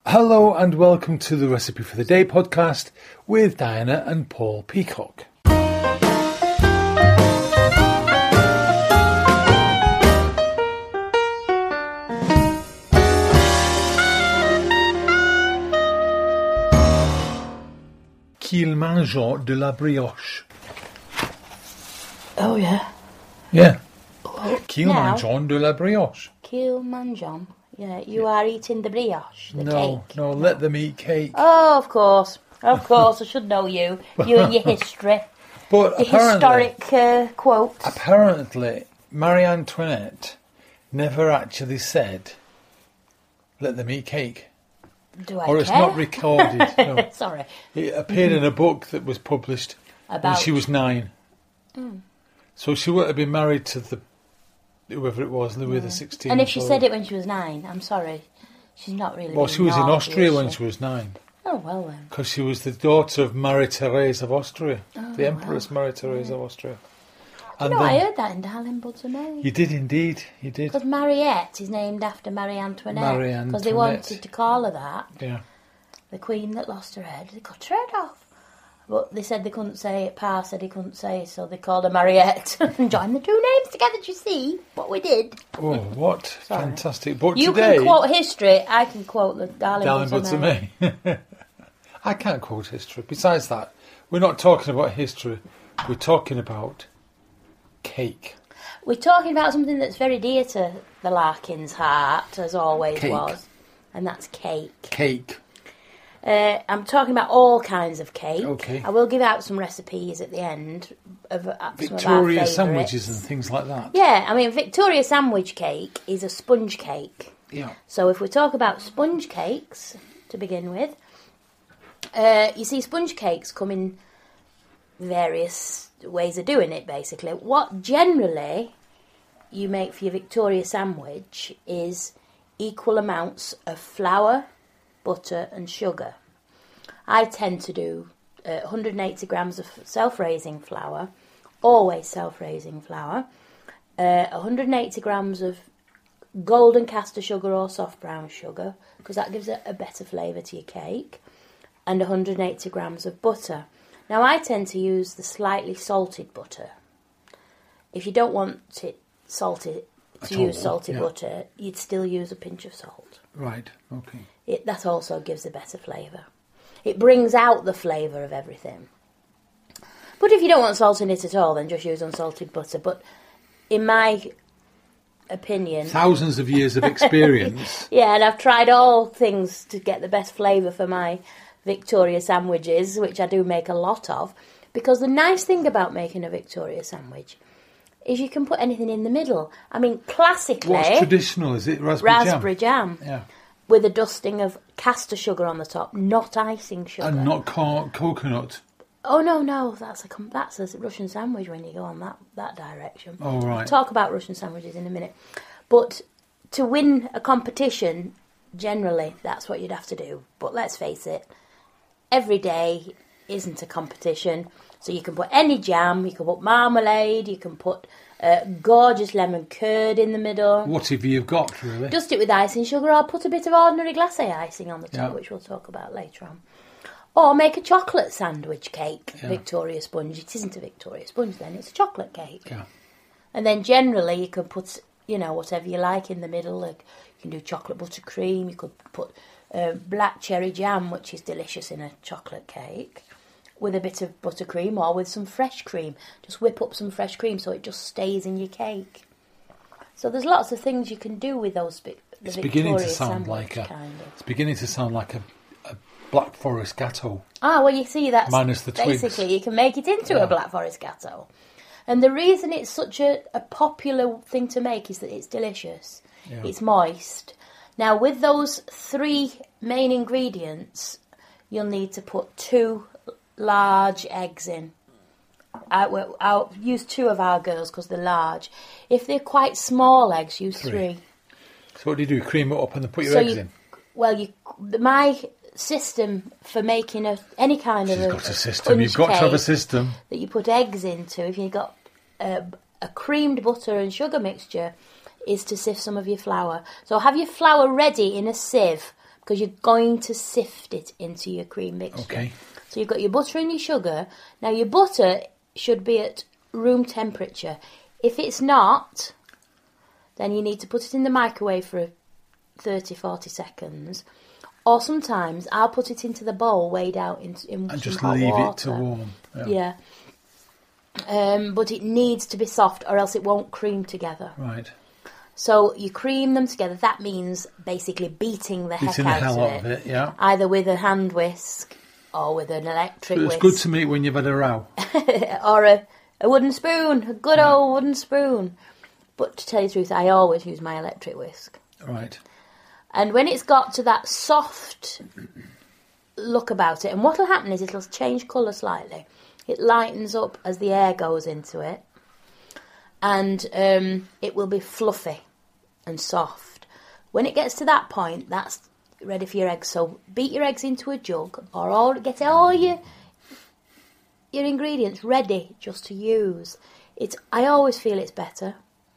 Hello and welcome to the Recipe for the Day podcast with Diana and Paul Peacock. Qu'il mangeant de la brioche. Oh, yeah. Yeah. Qu'il Now- mangeant de la brioche. Qu'il mangeon. Yeah, you are eating the brioche, the cake. No, let them eat cake. Oh, of course. Of course, I should know you. You and your history. But The historic quotes. apparently, Marie Antoinette never actually said, let them eat cake. Do I Or it's care? not recorded. No. Sorry. It appeared in a book that was published when About... she was 9. So she would have been married to whoever it was, Louis the 16th. And if she said it when she was 9, I'm sorry. She's not really... Well, being she was in naughty, Austria is when she was 9. Oh, well then. Because she was the daughter of Marie-Thérèse of Austria. The Empress Marie-Thérèse of Austria. And I heard that in Darling Buds of May. You did indeed, you did. Because Mariette is named after Marie Antoinette. Marie Because they Antoinette. wanted to call her that. Yeah. The queen that lost her head. They cut her head off. But they said they couldn't say it. Pa said he couldn't say, so they called her Mariette. And joined the two names together, do you see what we did? Oh, what fantastic. But You today... can quote history, I can quote the Darling Darling Buds Buds of of May. Me. I can't quote history. Besides that, we're not talking about history. We're talking about cake. We're talking about something that's very dear to the Larkins' heart, as always Cake. was. And that's cake. Cake. I'm talking about all kinds of cake. Okay. I will give out some recipes at the end of some of our Victoria favourites. sandwiches and things like that. Yeah, I mean, Victoria sandwich cake is a sponge cake. Yeah. So if we talk about sponge cakes, to begin with, you see sponge cakes come in various ways of doing it, basically. What generally you make for your Victoria sandwich is equal amounts of flour, butter and sugar. I tend to do 180 grams of self-raising flour, always self-raising flour, 180 grams of golden caster sugar or soft brown sugar, because that gives a better flavour to your cake, and 180 grams of butter. Now I tend to use the slightly salted butter. If you don't want it salted, butter, you'd still use a pinch of salt. Right, okay. That also gives a better flavour. It brings out the flavour of everything. But if you don't want salt in it at all, then just use unsalted butter. But in my opinion... Thousands of years of experience. Yeah, and I've tried all things to get the best flavour for my Victoria sandwiches, which I do make a lot of. Because the nice thing about making a Victoria sandwich is you can put anything in the middle. I mean, classically... What's traditional? Is it raspberry jam? jam. Yeah. With a dusting of caster sugar on the top, not icing sugar. And not coconut. Oh, no, that's a Russian sandwich when you go on that direction. Oh, right. We'll talk about Russian sandwiches in a minute. But to win a competition, generally, that's what you'd have to do. But let's face it, every day isn't a competition. So you can put any jam, you can put marmalade, you can put gorgeous lemon curd in the middle. Whatever you've got, really. Dust it with icing sugar or put a bit of ordinary glacé icing on the top, which we'll talk about later on. Or make a chocolate sandwich cake, Victoria sponge. It isn't a Victoria sponge then, it's a chocolate cake. Yeah. And then generally you can put, whatever you like in the middle. Like you can do chocolate buttercream, you could put black cherry jam, which is delicious in a chocolate cake, with a bit of buttercream or with some fresh cream. Just whip up some fresh cream so it just stays in your cake. So there's lots of things you can do with those. It's beginning to sound like It's beginning to sound like a Black Forest Gâteau. Ah, well, you see, that's minus the twigs. Basically, you can make it into a Black Forest Gâteau. And the reason it's such a popular thing to make is that it's delicious. Yeah. It's moist. Now, with those 3 main ingredients, you'll need to put 2 large eggs in. I'll use 2 of our girls because they're large. If they're quite small eggs, use 3. So what do? Cream it up and then put your eggs in? Well, my system for making any kind She's of got a system. You've got to have a system that you put eggs into. If you've got a creamed butter and sugar mixture, is to sift some of your flour. So have your flour ready in a sieve, because you're going to sift it into your cream mixture. Okay. So you've got your butter and your sugar. Now your butter should be at room temperature. If it's not, then you need to put it in the microwave for 30-40 seconds. Or sometimes I'll put it into the bowl weighed out in And some just hot leave water. it to warm. Yeah. But it needs to be soft or else it won't cream together. Right. So you cream them together. That means basically beating the heck Beating the out hell of out of it, yeah. Either with a hand whisk or with an electric But it's whisk. good to meet when you've had a row. Or a wooden spoon, a good old wooden spoon. But to tell you the truth, I always use my electric whisk. Right. And when it's got to that soft look about it, and what'll happen is it'll change colour slightly. It lightens up as the air goes into it. And it will be fluffy and soft. When it gets to that point, that's ready for your eggs. So beat your eggs into a jug or get all your ingredients ready just to use. I always feel it's better.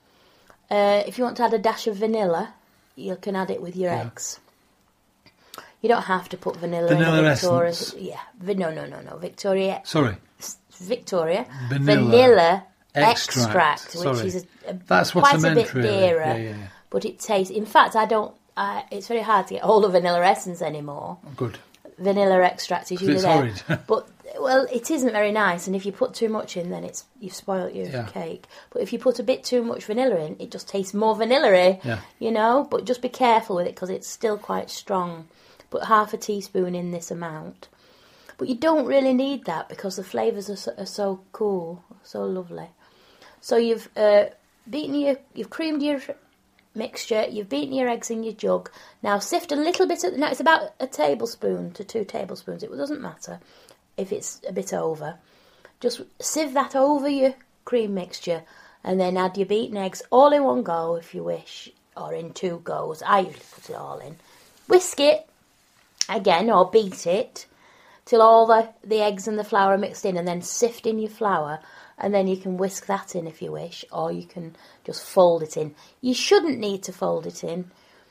If you want to add a dash of vanilla, you can add it with your eggs. You don't have to put vanilla in a Victoria. Essence. Yeah, no. Victoria. Sorry. Vanilla Vanilla extract, which Sorry. is That's what I quite meant, a bit really. dearer. Yeah. But it tastes. In fact, it's very hard to get hold of vanilla essence anymore. Good. Vanilla extract is usually it's there. horrid. But well, it isn't very nice, and if you put too much in, then you've spoilt your cake. But if you put a bit too much vanilla in, it just tastes more vanilla-y, But just be careful with it because it's still quite strong. Put half a teaspoon in this amount. But you don't really need that because the flavours are so cool, so lovely. So you've you've creamed your mixture, you've beaten your eggs in your jug. Now sift a little bit now it's about a tablespoon to 2 tablespoons. It doesn't matter if it's a bit over. Just sieve that over your cream mixture and then add your beaten eggs all in one go if you wish, or in 2 goes. I usually put it all in. Whisk it again or beat it till all the eggs and the flour are mixed in, and then sift in your flour, and then you can whisk that in if you wish, or you can just fold it in. You shouldn't need to fold it in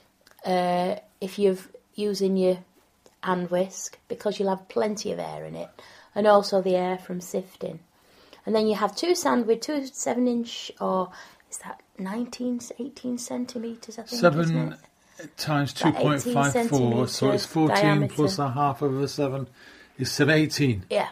if you're using your hand whisk, because you'll have plenty of air in it, and also the air from sifting. And then you have 2 7-inch, or is that 18 centimetres, I think, 7 times 2.54, so it's 14 diameter. plus a half of the 7 is 18. Yeah.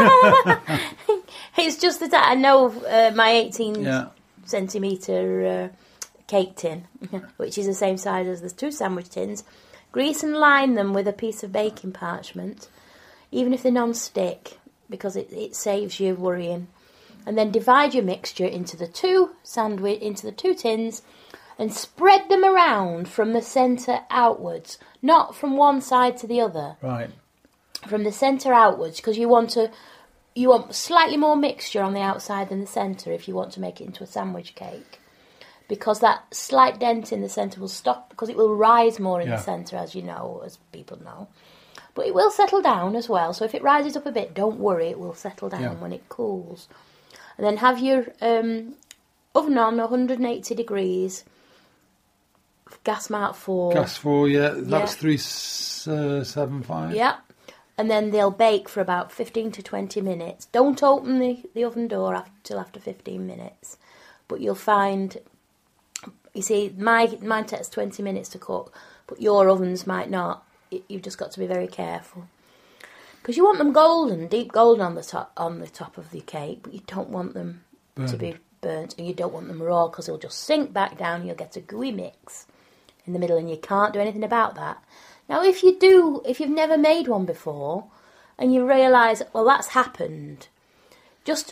It's just that I know my 18 centimetre cake tin, which is the same size as the 2 sandwich tins. Grease and line them with a piece of baking parchment, even if they're non-stick, because it saves you worrying. And then divide your mixture into the 2 tins, and spread them around from the centre outwards, not from one side to the other. Right. From the centre outwards, because you want slightly more mixture on the outside than the centre if you want to make it into a sandwich cake, because that slight dent in the centre will stop, because it will rise more in the centre, as people know. But it will settle down as well, so if it rises up a bit, don't worry, it will settle down when it cools. And then have your oven on 180 degrees, gas mark 4. Gas 4, that's 375. Yeah. And then they'll bake for about 15 to 20 minutes. Don't open the oven door till after 15 minutes. But you'll find, you see, mine takes 20 minutes to cook, but your ovens might not. You've just got to be very careful. Because you want them golden, deep golden on the top of the cake, but you don't want them to be burnt, and you don't want them raw, because they'll just sink back down and you'll get a gooey mix in the middle, and you can't do anything about that. Now, if you've never made one before, and you realise, well, that's happened, just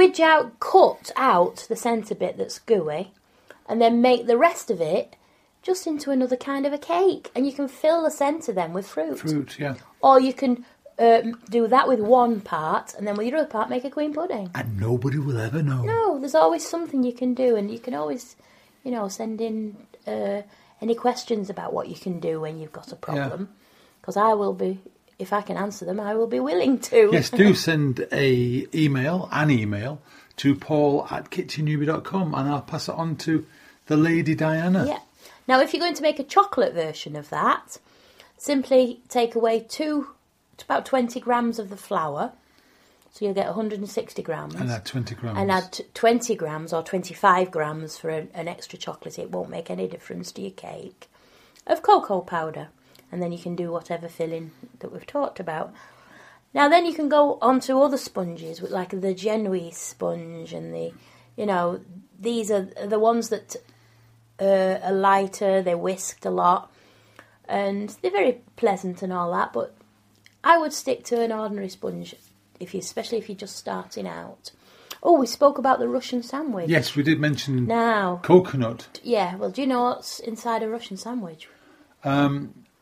cut out the centre bit that's gooey, and then make the rest of it just into another kind of a cake. And you can fill the centre then with fruit. Fruit, yeah. Or you can do that with one part, and then with your other part make a queen pudding. And nobody will ever know. No, there's always something you can do, and you can always, send in any questions about what you can do when you've got a problem. Because I will be, if I can answer them, I will be willing to. Yes, do send an email to paul@kitchennewbie.com, and I'll pass it on to the Lady Diana. Yeah. Now, if you're going to make a chocolate version of that, simply take away about 20 grams of the flour. So you'll get 160 grams. And add 20 grams. And add 20 grams or 25 grams for an extra chocolate. It won't make any difference to your cake. Of cocoa powder. And then you can do whatever filling that we've talked about. Now then you can go on to other sponges, like the Genoese sponge and these are the ones that are lighter, they're whisked a lot. And they're very pleasant and all that, but I would stick to an ordinary sponge, especially if you're just starting out. Oh, we spoke about the Russian sandwich. Yes, we did mention now coconut. Yeah, well, do you know what's inside a Russian sandwich? A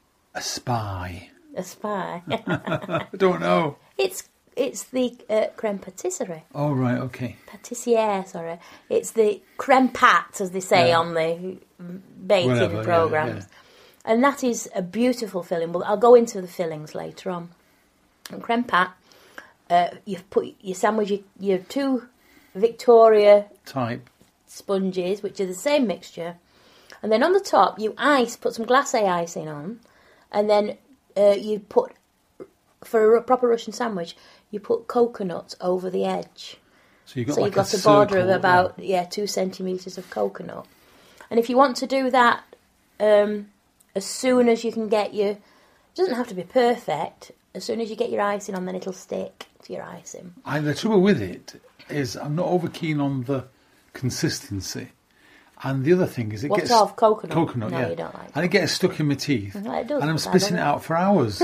spy. A spy. I don't know. It's the creme patisserie. Oh, right, okay. Patissiere, sorry. It's the creme pat, as they say on the baking programmes. Yeah. And that is a beautiful filling. Well, I'll go into the fillings later on. And creme pat, you've put your sandwich, your 2 Victoria type sponges, which are the same mixture. And then on the top, you put some glacé icing on. And then you put, for a proper Russian sandwich, you put coconut over the edge. So you've got a border of about 2 centimetres of coconut. And if you want to do that as soon as you can get it doesn't have to be perfect, as soon as you get your icing on, then it'll stick to your icing. The trouble with it is I'm not over keen on the consistency. And the other thing is What's of coconut? Coconut, no, yeah. you don't like and it gets stuck in my teeth. Well, it does, and I'm spitting it out for hours.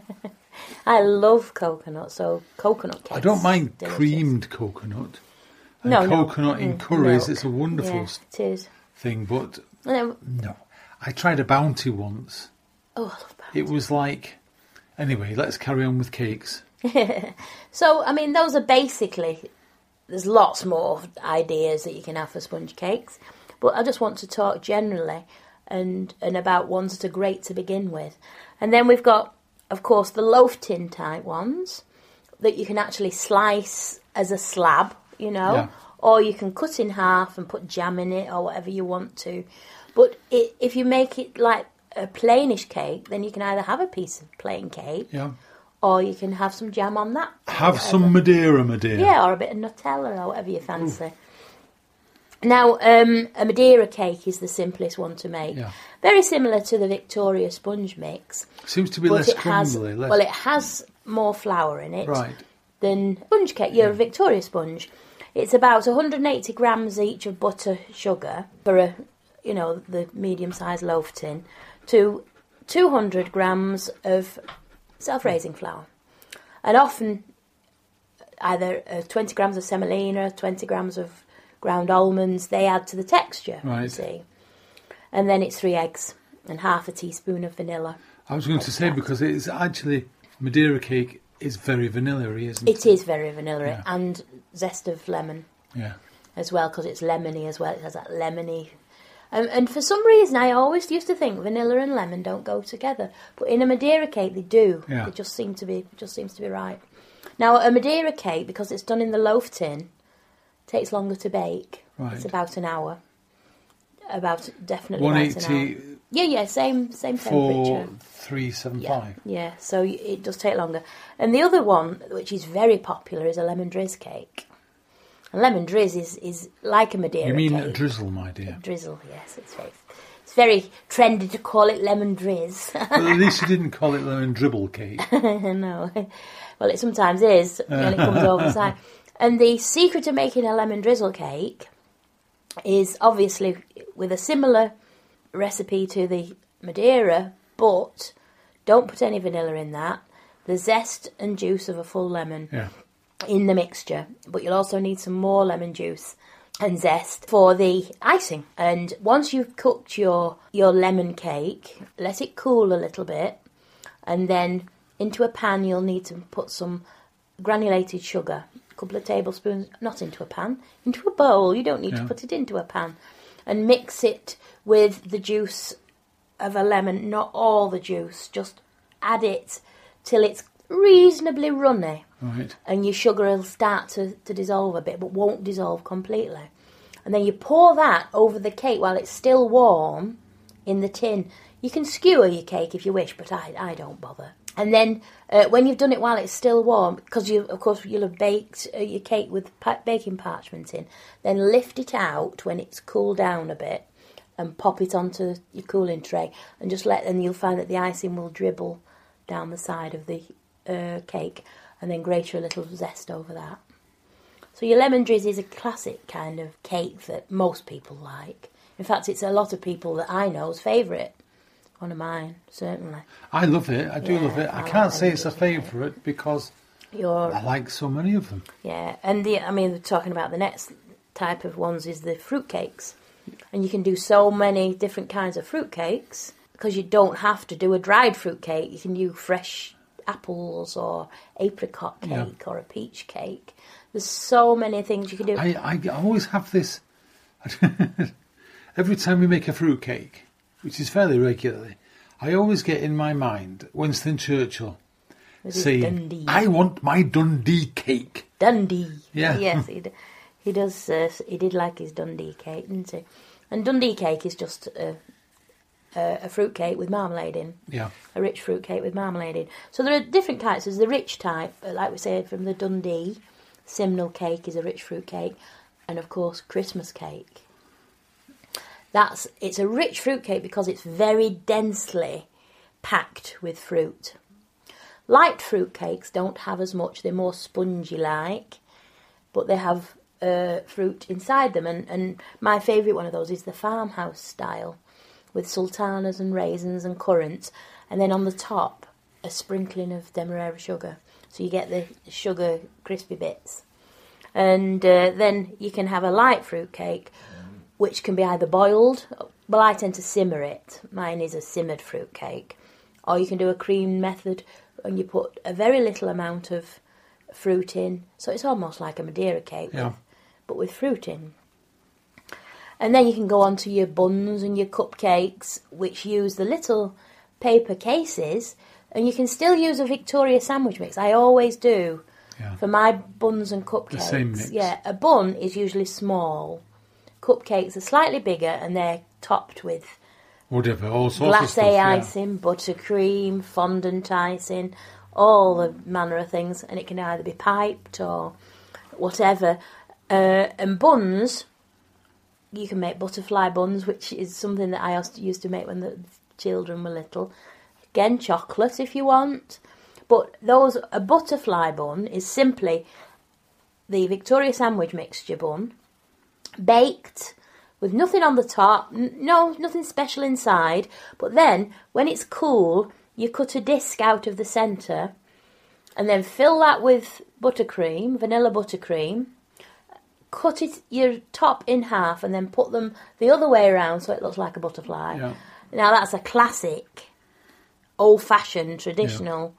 I love coconut, so coconut cakes. I don't mind delicious. Creamed coconut. And coconut in curries, milk. It's a wonderful it is. thing, but no. I tried a Bounty once. Oh, I love Bounty. It was like... Anyway, let's carry on with cakes. So, I mean, those are basically... There's lots more ideas that you can have for sponge cakes, but I just want to talk generally and about ones that are great to begin with. And then we've got, of course, the loaf tin type ones that you can actually slice as a slab, or you can cut in half and put jam in it or whatever you want to. But if you make it like a plainish cake, then you can either have a piece of plain cake, or you can have some jam on that. Have some Madeira. Yeah, or a bit of Nutella or whatever you fancy. Ooh. Now, a Madeira cake is the simplest one to make. Yeah. Very similar to the Victoria sponge mix. Seems to be less crumbly. Well, it has more flour in it than sponge cake. Your Victoria sponge. It's about 180 grams each of butter, sugar for the medium-sized loaf tin, to 200 grams of self-raising flour. And often either 20 grams of semolina, 20 grams of ground almonds, they add to the texture, you see. And then it's 3 eggs and half a teaspoon of vanilla. I was going to say, because it's actually, Madeira cake is very vanilla-y, isn't it? It is very vanilla-y, and zest of lemon as well, because it's lemony as well. It has that lemony... and for some reason, I always used to think vanilla and lemon don't go together, but in a Madeira cake they do. Yeah. It just seems to be right. Now, a Madeira cake, because it's done in the loaf tin, takes longer to bake. Right. It's about an hour. Definitely 180. About an hour. Yeah, same temperature. 375. Yeah, so it does take longer. And the other one, which is very popular, is a lemon drizz cake. And lemon drizz is like a Madeira cake. You mean a drizzle, my dear? A drizzle, yes. It's very trendy to call it lemon drizz. Well, at least you didn't call it lemon dribble cake. No. Well, it sometimes is when it comes over the side. And the secret of making a lemon drizzle cake is obviously with a similar recipe to the Madeira, but don't put any vanilla in that. The zest and juice of a full lemon. Yeah. In the mixture, but you'll also need some more lemon juice and zest for the icing. And once you've cooked your lemon cake, let it cool a little bit, and then into a pan you'll need to put some granulated sugar, a couple of tablespoons, not into a pan, into a bowl. You don't need to put it into a pan, and mix it with the juice of a lemon, not all the juice, just add it till it's reasonably runny. Right. And your sugar will start to dissolve a bit, but won't dissolve completely. And then you pour that over the cake while it's still warm in the tin. You can skewer your cake if you wish, but I don't bother. And then when you've done it while it's still warm, because of course you'll have baked your cake with baking parchment in, then lift it out when it's cooled down a bit and pop it onto your cooling tray and and you'll find that the icing will dribble down the side of the cake, and then grate a little zest over that. So your lemon drizzy is a classic kind of cake that most people like. In fact, it's a lot of people that I know's favourite. One of mine, certainly. I love it. I do love it. I can't say it's a favourite because I like so many of them. Yeah, and we're talking about the next type of ones is the fruit cakes. And you can do so many different kinds of fruit cakes because you don't have to do a dried fruit cake. You can do fresh apples or apricot cake or a peach cake. There's so many things you can do. I always have this... Every time we make a fruit cake, which is fairly regularly, I always get in my mind Winston Churchill saying, I want my Dundee cake. Dundee. Yeah. Yes, he does. He did like his Dundee cake, didn't he? And Dundee cake is just a fruit cake with marmalade in. Yeah. A rich fruit cake with marmalade in. So there are different types. There's the rich type, like we said, from the Dundee. Simnel cake is a rich fruit cake. And, of course, Christmas cake. It's a rich fruit cake because it's very densely packed with fruit. Light fruit cakes don't have as much. They're more spongy-like, but they have fruit inside them. And my favourite one of those is the farmhouse style, with sultanas and raisins and currants, and then on the top a sprinkling of demerara sugar, so you get the sugar crispy bits. And then you can have a light fruit cake, which can be either boiled, well, I tend to simmer it. Mine is a simmered fruit cake. Or you can do a cream method, and you put a very little amount of fruit in, so it's almost like a Madeira cake, but with fruit in. And then you can go on to your buns and your cupcakes, which use the little paper cases, and you can still use a Victoria sandwich mix. I always do for my buns and cupcakes. The same mix. Yeah, a bun is usually small. Cupcakes are slightly bigger, and they're topped with whatever, all sorts of stuff. Glacé icing, buttercream, fondant icing, all the manner of things, and it can either be piped or whatever. And buns, you can make butterfly buns, which is something that I used to make when the children were little. Again, chocolate if you want. But a butterfly bun is simply the Victoria sandwich mixture bun, baked with nothing on the top, nothing special inside. But then, when it's cool, you cut a disc out of the centre and then fill that with buttercream, vanilla buttercream. Cut your top in half and then put them the other way around so it looks like a butterfly. Yeah. Now that's a classic, old-fashioned, traditional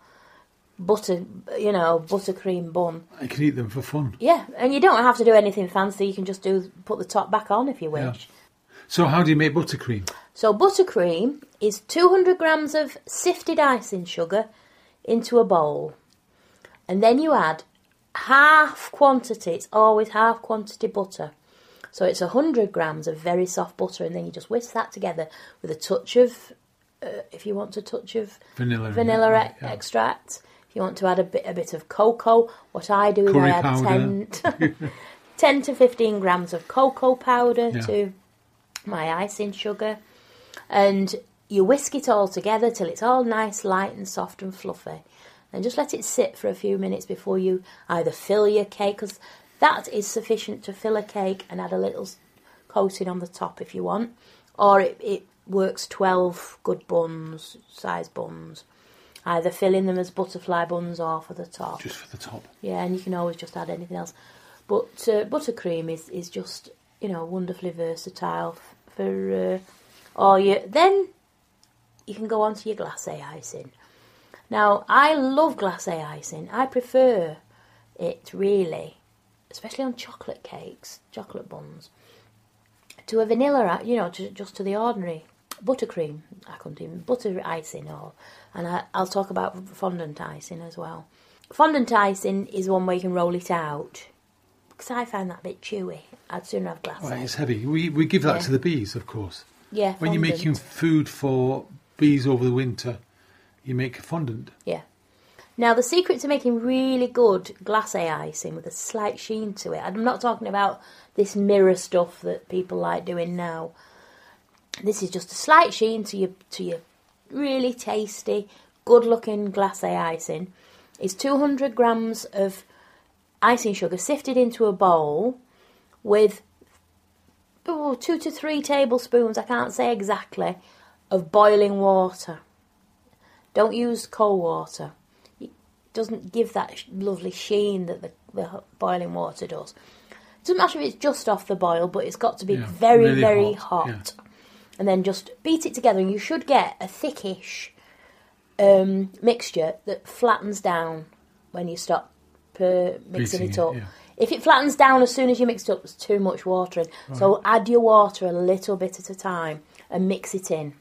buttercream bun. I can eat them for fun. Yeah, and you don't have to do anything fancy. You can just put the top back on if you wish. Yeah. So how do you make buttercream? So buttercream is 200 grams of sifted icing sugar into a bowl. And then you add half quantity, it's always half quantity butter. So it's 100 grams of very soft butter, and then you just whisk that together with a touch of, if you want a touch of vanilla extract. If you want to add a bit of cocoa, what I do is I add 10 to 15 grams of cocoa powder to my icing sugar. And you whisk it all together till it's all nice, light and soft and fluffy. And just let it sit for a few minutes before you either fill your cake, because that is sufficient to fill a cake, and add a little coating on the top if you want. Or it works 12 good buns, size buns. Either filling them as butterfly buns or for the top. Just for the top. Yeah, and you can always just add anything else. But buttercream is just, wonderfully versatile for all your... Then you can go on to your glacé icing. Now, I love glacé icing. I prefer it, really, especially on chocolate cakes, chocolate buns, to a vanilla, just to the ordinary buttercream. I couldn't even butter icing, and I'll talk about fondant icing as well. Fondant icing is one where you can roll it out, because I find that a bit chewy. I'd sooner have glacé. Well, it's heavy. We give that to the bees, of course. Yeah, when you're making food for freeze over the winter, you make a fondant. Yeah. Now, the secret to making really good glacé icing with a slight sheen to it, I'm not talking about this mirror stuff that people like doing now. This is just a slight sheen to your really tasty, good-looking glacé icing. Is 200 grams of icing sugar sifted into a bowl with 2 to 3 tablespoons, I can't say exactly, of boiling water. Don't use cold water. It doesn't give that lovely sheen that the boiling water does. It doesn't matter if it's just off the boil, but it's got to be very, really very hot. Yeah. And then just beat it together, and you should get a thickish mixture that flattens down when you stop mixing it up. Yeah. If it flattens down as soon as you mix it up, there's too much water in. Right. So add your water a little bit at a time and mix it in.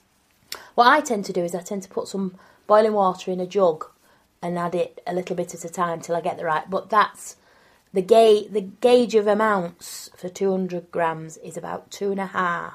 What I tend to do is I tend to put some boiling water in a jug and add it a little bit at a time till I get the right. But that's the gauge of amounts for 200 grams is about 2.5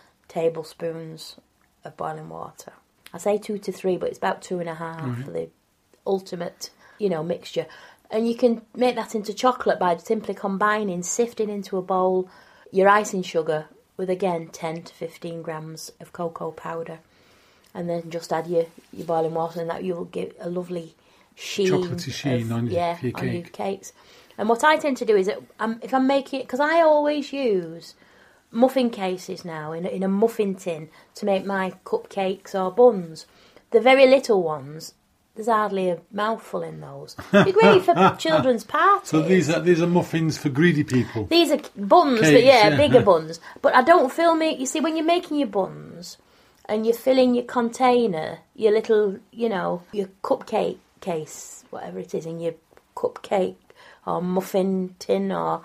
tablespoons of boiling water. I say 2 to 3, but it's about 2.5 for the ultimate, mixture. And you can make that into chocolate by simply sifting into a bowl your icing sugar with, again, 10 to 15 grams of cocoa powder. And then just add your boiling water, and that you'll get a lovely sheen. Chocolatey sheen on your cake. On your cakes. And what I tend to do is, if I'm making it, because I always use muffin cases now in a muffin tin to make my cupcakes or buns. The very little ones, there's hardly a mouthful in those. They're great for children's parties. So these are muffins for greedy people. These are buns, cakes, bigger buns. But I don't film it. You see, when you're making your buns and you're filling your container, your little, your cupcake case, whatever it is, in your cupcake or muffin tin or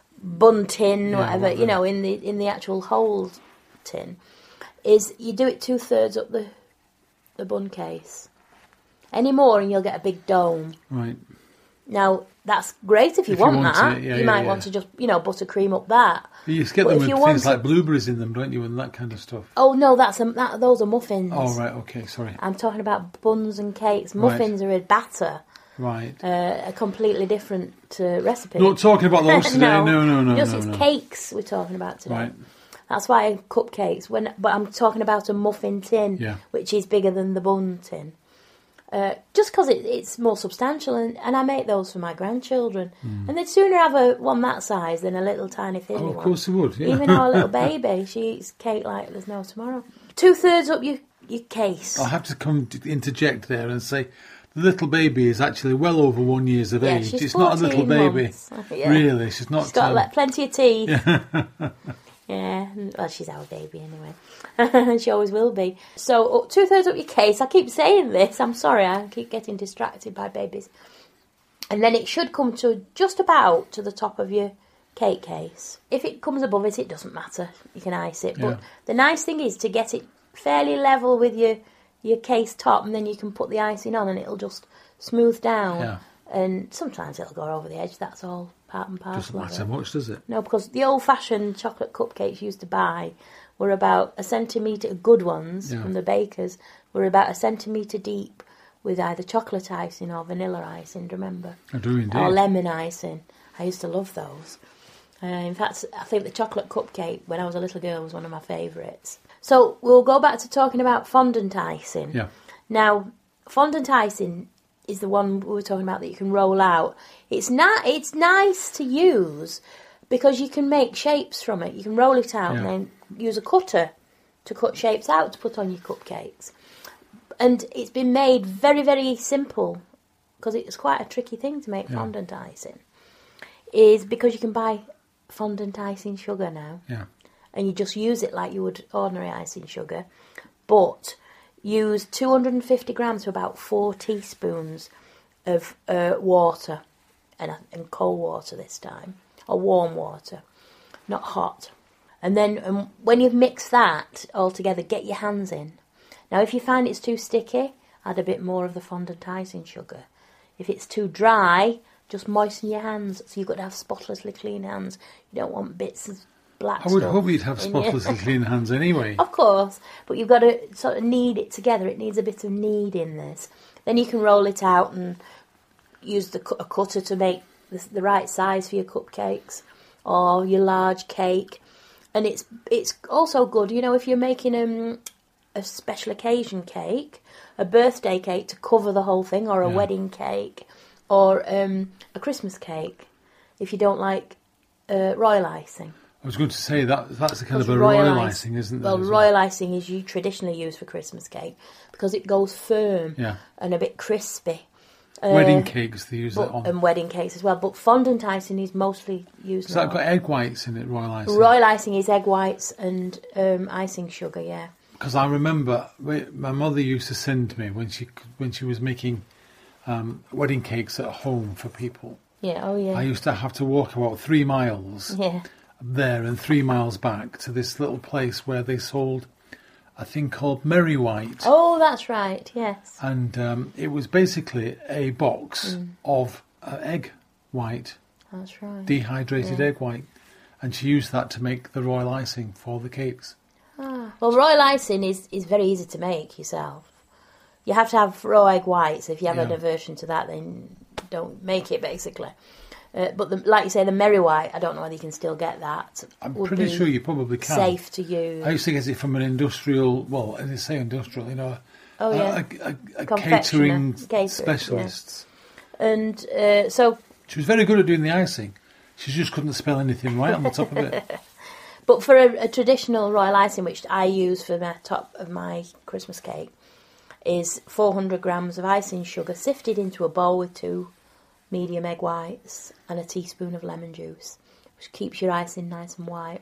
bun tin, whatever, in the actual whole tin, is you do it 2/3 up the bun case. Any more and you'll get a big dome. Right. Now, that's great if you want that. You might want to just, buttercream up that. You get them with things like blueberries in them, don't you, and that kind of stuff? Oh, no, those are muffins. Oh, right, okay, sorry. I'm talking about buns and cakes. Muffins are a batter. Right. A completely different recipe. Not talking about those today. No. It's cakes we're talking about today. Right. That's why cupcakes. But I'm talking about a muffin tin, which is bigger than the bun tin. Just because it's more substantial, and I make those for my grandchildren, and they'd sooner have one that size than a little tiny thin one. Of course they would. Yeah. Even our little baby, she eats cake like there's no tomorrow. 2/3 up your case. I'll have to interject there and say, the little baby is actually well over 1 year of age. It's not a little baby. Really, she's not. She's got plenty of teeth. Yeah, well, she's our baby anyway. She always will be. So 2/3 up your case. I keep saying this. I'm sorry. I keep getting distracted by babies. And then it should come to just about to the top of your cake case. If it comes above it, it doesn't matter. You can ice it. But the nice thing is to get it fairly level with your case top, and then you can put the icing on and it'll just smooth down. Yeah. And sometimes it'll go over the edge. That's all part and parcel. Doesn't matter much, does it? No, because the old-fashioned chocolate cupcakes you used to buy were about 1 centimetre, good ones from the bakers, were about 1 centimetre deep with either chocolate icing or vanilla icing, remember? I do indeed. Or lemon icing. I used to love those. In fact, I think the chocolate cupcake, when I was a little girl, was one of my favourites. So we'll go back to talking about fondant icing. Yeah. Now, fondant icing is the one we were talking about that you can roll out. It's nice to use because you can make shapes from it. You can roll it out and then use a cutter to cut shapes out to put on your cupcakes. And it's been made very, very simple because it's quite a tricky thing to make fondant icing. Is because you can buy fondant icing sugar now. Yeah. And you just use it like you would ordinary icing sugar. But use 250 grams to about 4 teaspoons of water, and cold water this time, or warm water, not hot. And then when you've mixed that all together, get your hands in. Now, if you find it's too sticky, add a bit more of the fondant icing sugar. If it's too dry, just moisten your hands, so you've got to have spotlessly clean hands. You don't want bits of black I would stuff hope you'd have in your- spotlessly clean hands anyway. Of course, but you've got to sort of knead it together. It needs a bit of knead in this. Then you can roll it out and use a cutter to make the right size for your cupcakes or your large cake. And it's also good, you know, if you're making a special occasion cake, a birthday cake to cover the whole thing, or a wedding cake, or a Christmas cake, if you don't like royal icing. I was going to say that's a kind of a royal icing, isn't there? Well, royal icing is traditionally used for Christmas cake because it goes firm and a bit crispy. Wedding cakes, they use that on. And wedding cakes as well. But fondant icing is mostly used Has that got egg whites in it, royal icing? Royal icing is egg whites and icing sugar, yeah. Because I remember my mother used to send me when she was making wedding cakes at home for people. Yeah, oh yeah. I used to have to walk about 3 miles there and 3 miles back to this little place where they sold a thing called Merry White. Oh, that's right, yes. And it was basically a box of egg white. That's right. Dehydrated egg white. And she used that to make the royal icing for the cakes. Ah. Well, royal icing is very easy to make yourself. You have to have raw egg whites. If you have an aversion to that, then don't make it, basically. But like you say, the Merry White, I don't know whether you can still get that. I'm pretty sure you probably can. Safe to use. I used to get it from an industrial, well, as they say industrial, you know, a catering specialist. Yeah. And so... She was very good at doing the icing. She just couldn't spell anything right on the top of it. But for a traditional royal icing, which I use for the top of my Christmas cake, is 400 grams of icing sugar sifted into a bowl with 2 medium egg whites and a teaspoon of lemon juice, which keeps your icing nice and white.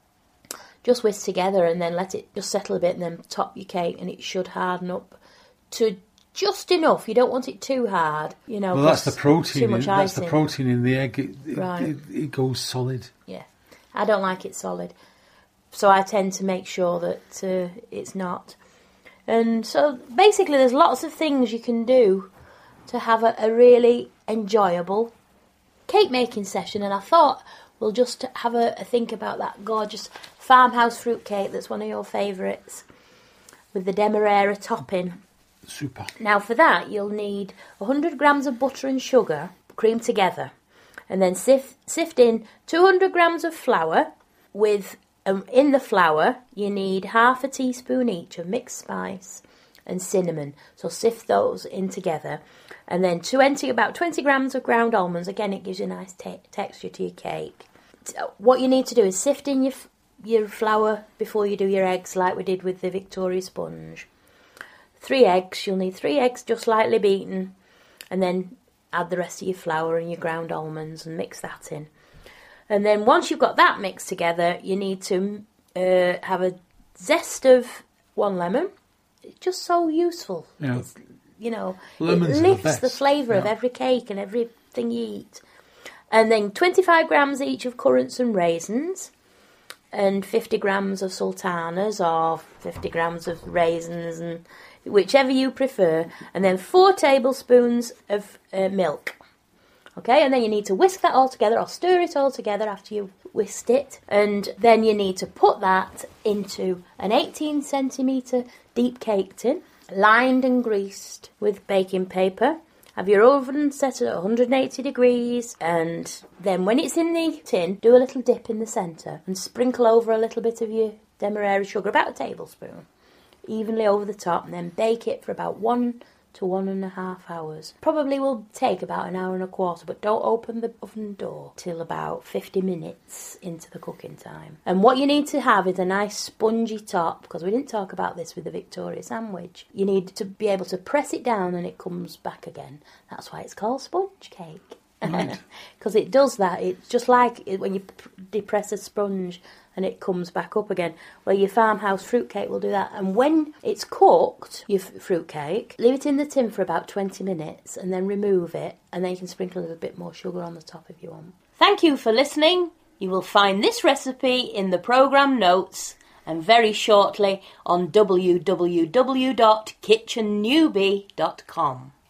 Just whisk together and then let it just settle a bit, and then top your cake, and it should harden up to just enough. You don't want it too hard, you know. Well, that's the protein. Too much that's icing. The protein in the egg. Right. It goes solid. Yeah, I don't like it solid, so I tend to make sure that it's not. And so basically, there's lots of things you can do to have a really enjoyable cake making session. And I thought we'll just have a think about that gorgeous farmhouse fruit cake that's one of your favourites, with the Demerara topping. Super. Now for that you'll need 100 grams of butter and sugar creamed together, and then sift in 200 grams of flour. With in the flour you need half a teaspoon each of mixed spice and cinnamon, so sift those in together. And then about 20 grams of ground almonds. Again, it gives you a nice texture to your cake. What you need to do is sift in your flour before you do your eggs, like we did with the Victoria sponge. 3 eggs. You'll need 3 eggs just lightly beaten, and then add the rest of your flour and your ground almonds and mix that in. And then once you've got that mixed together, you need to have a zest of 1 lemon. It's just so useful. Yeah. It's, you know, Lemons it lifts the flavour of every cake and everything you eat. And then 25 grams each of currants and raisins, and 50 grams of sultanas, or 50 grams of raisins, and whichever you prefer. And then 4 tablespoons of milk. Okay, and then you need to whisk that all together, or stir it all together after you've whisked it. And then you need to put that into an 18 centimetre deep cake tin, lined and greased with baking paper. Have your oven set at 180 degrees, and then when it's in the tin, do a little dip in the centre and sprinkle over a little bit of your Demerara sugar, about a tablespoon, evenly over the top, and then bake it for about 1 to 1.5 hours. Probably will take about 1 hour and a quarter, but don't open the oven door till about 50 minutes into the cooking time. And what you need to have is a nice spongy top, because we didn't talk about this with the Victoria sandwich. You need to be able to press it down and it comes back again. That's why it's called sponge cake. Because it does that. It's just like when you depress a sponge and it comes back up again. Well, your farmhouse fruitcake will do that. And when it's cooked, your fruitcake, leave it in the tin for about 20 minutes and then remove it, and then you can sprinkle a little bit more sugar on the top if you want. Thank you for listening. You will find this recipe in the programme notes and very shortly on www.kitchennewbie.com.